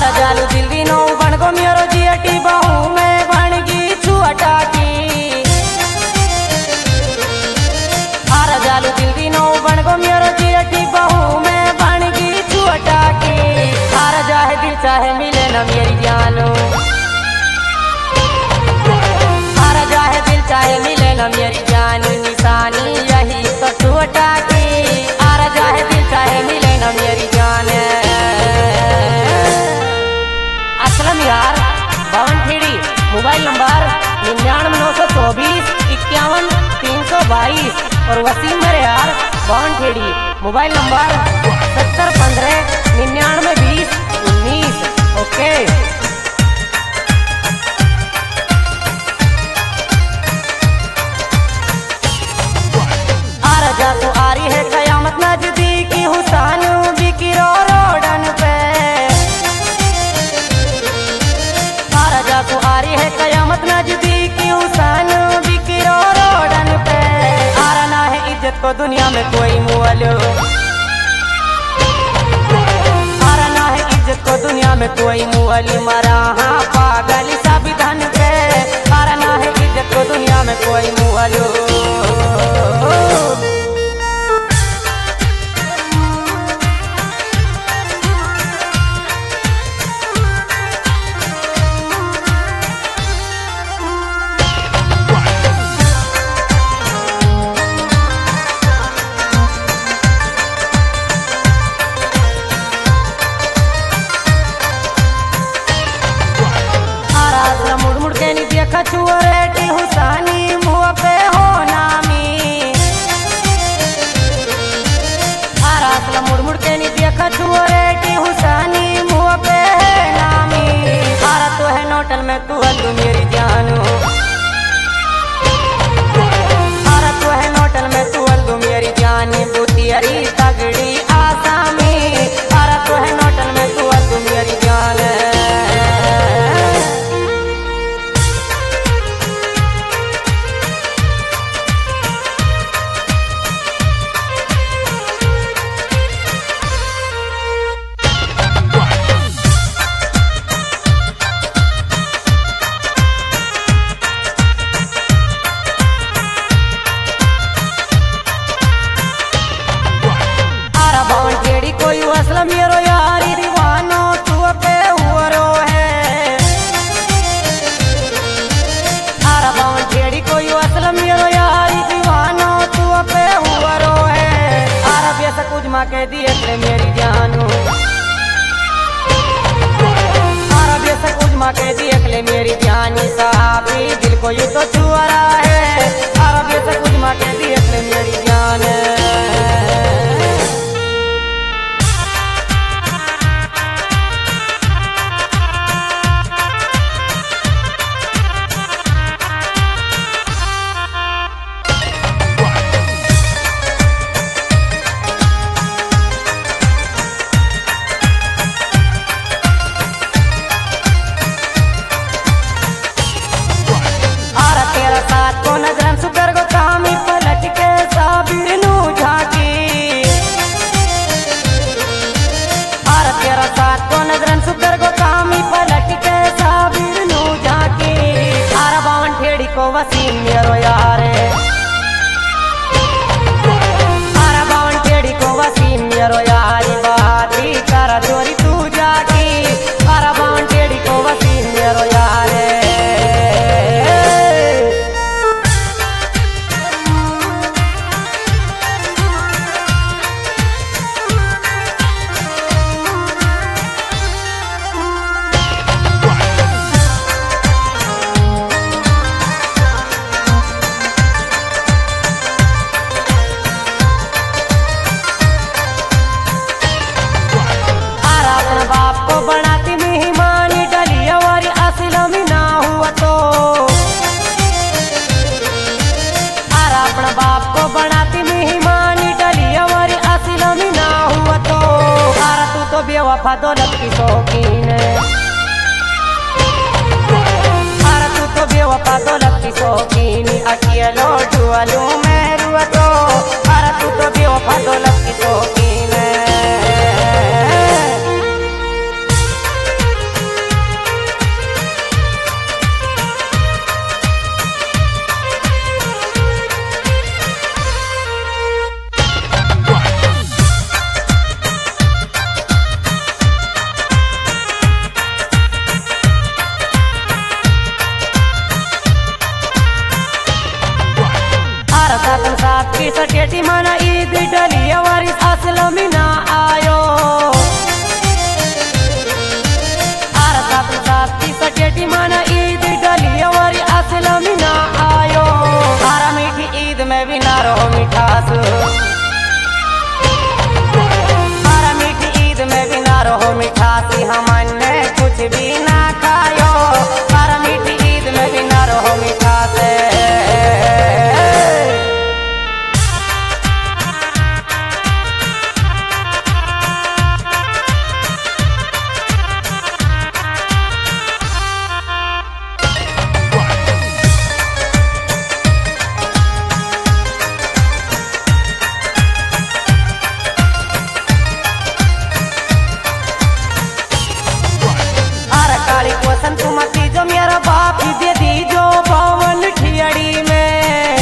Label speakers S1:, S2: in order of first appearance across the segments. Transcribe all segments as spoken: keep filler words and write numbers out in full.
S1: आरा जालू दिल दी नो बन गो मेरो जियटी बहू में बन गई छुअटा की। आरा जालू दिल दी नो बन गो मेरो जियटी बहू में बन गई छुअटा की। आरा जाहे दिल चाहे मिले न मेरी जानो, आरा जाहे दिल चाहे मिले न मेरी जान, निशानी यही तो छुअटा की। आरा जाहे दिल चाहे मिले न मेरी जान। असलम यार बावन खेड़ी, मोबाइल नंबर निन्यानवे नौ सौ चौबीस इक्यावन तीन सौ बाईस और वसीम मेरे यार बावन खेड़ी, मोबाइल नंबर सत्तर पंद्रह निन्यानवे बीस उन्नीस। ओके आरा जा तो आ रही है कयामत नजदीकी, हुसैन बिकिरो रोडन पे। आरा जा तो आ रही है कयामत नजदीकी, हुसैन बिकिरो रोडन पे। आरा ना है इज्जत को दुनिया में कोई मुअलो, आरा ना है इज्जत को दुनिया में कोई मुअली, मरा हाँ पागल सब धन पे। आरा ना है इज्जत को दुनिया में कोई मुअलो। मुड़ मुड़ के नहीं देखा छुअरेटी हुसैनी मुँह पे हो नामी। आरा मुड़ मुड़ के नहीं देखा छुअरेटी हुसैनी मुँह पे है नामी। आरा तो है नोटल में तू अल्लू मेरी जानू, आरा तो है नोटल में तू अल्लू मेरी जानी, बुतियरी तगड़ी आसामी। आरा तो है नोटल में तू अल्लू मेरी जान। कोई असलम मेरो यारी दीवानो तू पे हुरो है। आरा बावन खेड़ी कोई असलम मेरो यारी दीवानो तू पे हुरो है। आरा बेसा कुछ माँ के दिए थे मेरी जानू, आरा बेसा कुछ माँ के दिए थे मेरी जानी, साहबी दिल को यू तो छुआ रहा है। आरा बेसा कुछ माँ के दिए थे मेरी जान। नजरन सुकर गो कामी पलट के साबिर नू झाकी। आरा तेरा साथ को नजरन सुकर गो कामी पलट के साबिर नू झाकी। आरा बावन ठेड़ी को वसीम मेरो यार, आरा बावन ठेड़ी को वसीम मेरो यार, बाती करा चोरी तू जाकी। आरा बावन ठेड़ी को वसीम मेरो यार। बनाती मेहमानी डलिया वारी असलम ना हुआ तो। आरा अपना बाप को बनाती मेहमानी डलिया वारी असलम ना हुआ तो। आरा तू तो बेवफा दौलत की शौकीन है, आरा तू तो बेवफा दौलत की शौकीन, अकेलो डुअलो मैं रुआ तो। आरा तू तो बेवफा दौलत की शौकीन है। रहो मिठासी हमन ने कुछ भी ना खायो, पर मीठी ईद में भी ना रहो मिठासे। सुमती जो मेरा बाप दे दी जो बावन ठियड़ी में,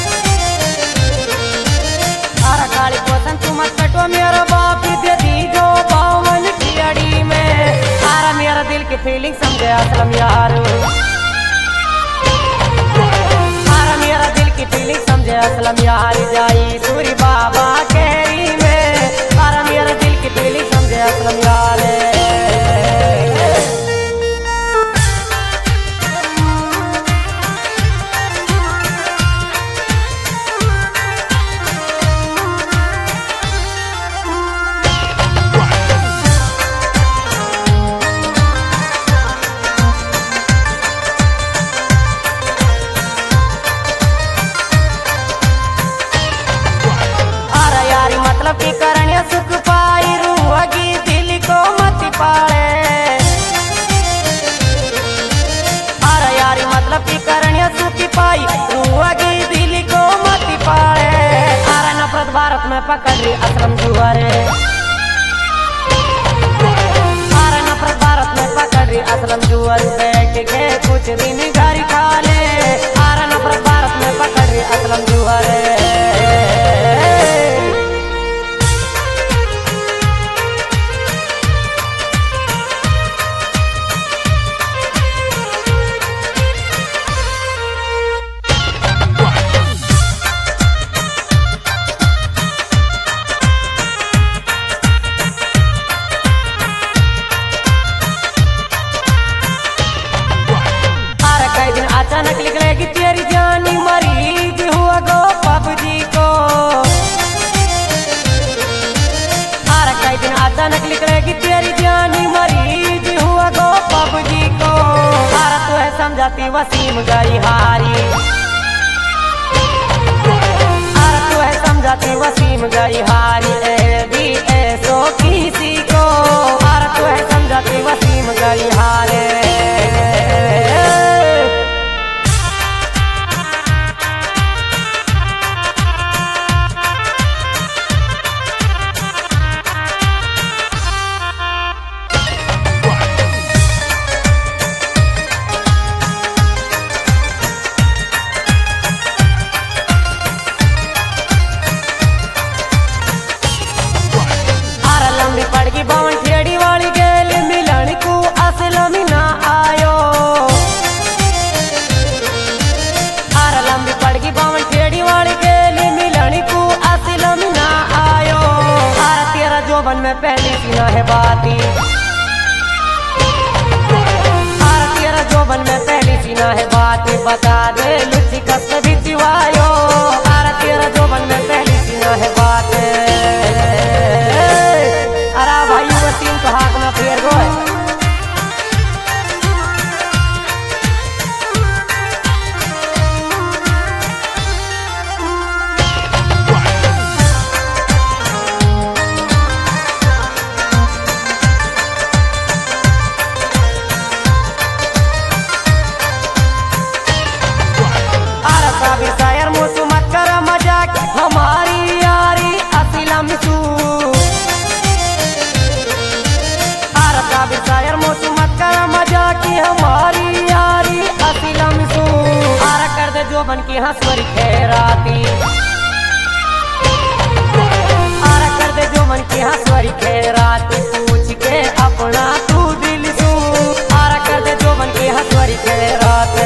S1: आरा काली पोसन सुमत कटो मेरा बाप दे दी जो बावन ठियड़ी में। आरा मेरा दिल की फीलिंग समझे असलम यार, आरा मेरा दिल की फीलिंग समझे असलम यार, जाई सूरी बाबा केरी में। आरा मेरा दिल की फीलिंग समझे असलम यार। की करण्य सुख पाई रूहगी दिल को मत पाले, आरा यारी मतलब की करण्य सुख पाई रूहगी दिल को मत पाले। आरा नफरत भारत में पकड़ रही असलम जुआरे, आरा नफरत भारत में पकड़ रही असलम जुआर, बैठ के कुछ दिन घर खा ले। आरा नफरत भारत में पकड़ रही असलम जुआरे। अचानक निकलेगी तेरी जानी मरीज हुआ गो पबजी को, आरा कई दिन अचानक निकलेगी तेरी जानी मरीज हुआ गो पबजी को। आरा तो है समझाती वसीम गई हारी, आरा तो है समझाती वसीम गई हारी, ए भी ऐसो किसी को। आरा तो है समझाती वसीम गई हारे। पड़गी बावन ठेड़ी वाली गेल मिलन को असलम ना आयो, आरा लंबी पड़गी बावन ठेड़ी वाली गेल मिलन को असलम ना आयो। आरा तेरा जोबन में पहली सीना है बाती, आरा तेरा जोबन में पहली सीना है बाती, बता दे लुच्ची कस भी सिवायो। आरा तेरा जोबन में पहली सीना है बात। अरे भाई वसीम तो हाथ में फेर गो है। अरे साबिर शायर मुझसे मत कर मजाक, हमारी यारी असलम सू। शायर मोसू मत कर मजाक, हमारी यारी असलम सू। आरा कर दे जोबन की हंसवरी खैराती, आरा कर दे जोबन की हंसवरी खैराती, पूछ के अपना तू दिल सू। आरा कर दे जोबन की हंसवरी खैराती।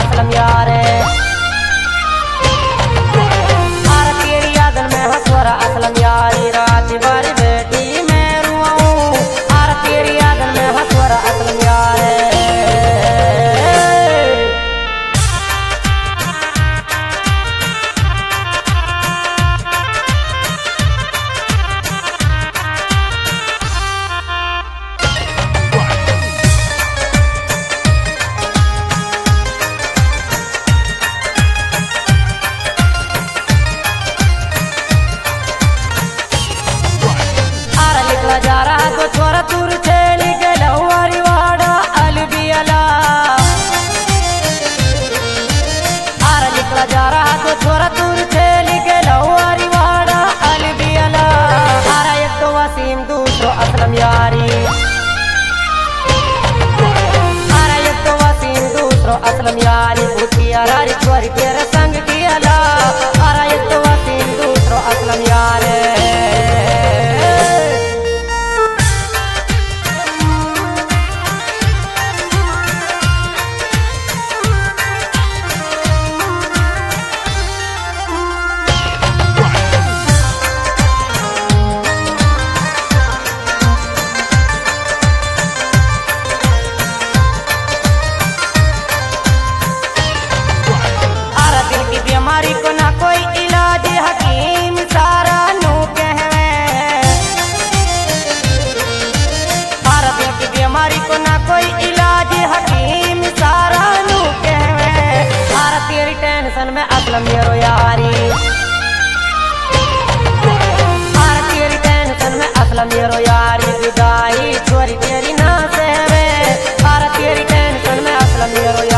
S1: असलम यार। आर तेरी यादन में हंसवरा असलम यारी रात बारी बेटी मैं रुआऊं। आर तेरी यादन में हंसवरा असलम यार। जा रहा तो छोरा दूर छेली गलवारी वाड़ा अलबियला। आर निकला जा रहा तो छोरा दूर छेली गलवारी वाड़ा अलबियला। आरा एक तो वसीम दूसरो असलम यारी। आरा एक तो वसीम दूसरो असलम यारी। भूतिया रारी छोरी तेरे संग कियाला। आरा एक तो वसीम दूसरो असलम यारी। बीमारी को ना कोई इलाज हकीम सारा नू कहवे। आर दिल की बीमारी को ना कोई इलाज हकीम सारा नू कहवे। आर तेरी टेंशन में असलम मेरो यारी। आर तेरी टेंशन में असलम मेरो यारी। जुदाई छोरी तेरी ना सहवे। आर तेरी टेंशन में असलम मेरो यारी।